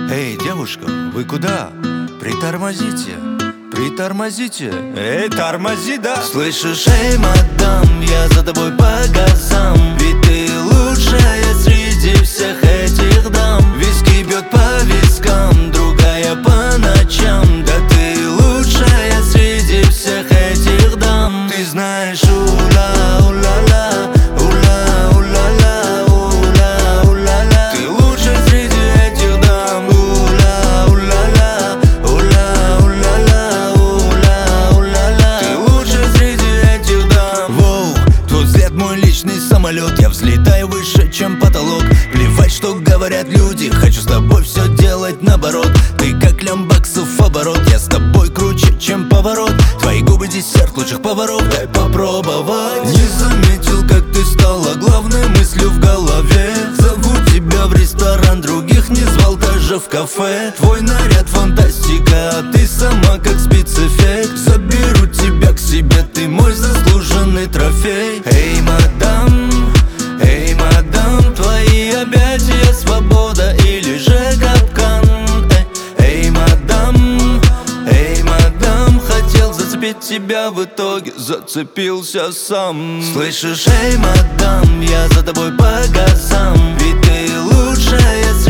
Эй, девушка, вы куда? Притормозите, притормозите. Эй, тормози, да. Слышишь, эй, мадам, я за тобой по газам. Ведь ты лучшая среди всех этих дам. Виски бьет по вискам, другая по ночам. Да ты лучшая среди всех этих дам. Ты знаешь, ула, ула-ла, ула, ула-ла, ула, ула-ла. Ты лучшая среди этих дам. Ула, ула-ла, ула, ула-ла, ула, ула-ла. Ты лучшая среди этих дам. Воу, твой взгляд мой личный самолет. Я взлетаю выше, чем потолок. Плевать, что говорят люди, хочу с тобой все делать наоборот. Ты как лямбаксов оборот, я с тобой круче, чем поворот. Твои губы десерт лучших поваров, дай попробовать. Не заметил, как ты стала главной мыслью в голове. Зову тебя в ресторан, других не звал даже в кафе. Твой наряд фантастика, а ты сама как спецэффект. Заберу тебя к себе, ты мой заслуженный трофей. Эй, мадам, твои объятия свобода или же капкан. Эй, мадам, хотел зацепить тебя, в итоге зацепился сам. Слышишь, эй, мадам, я за тобой по газам. Ведь ты лучшая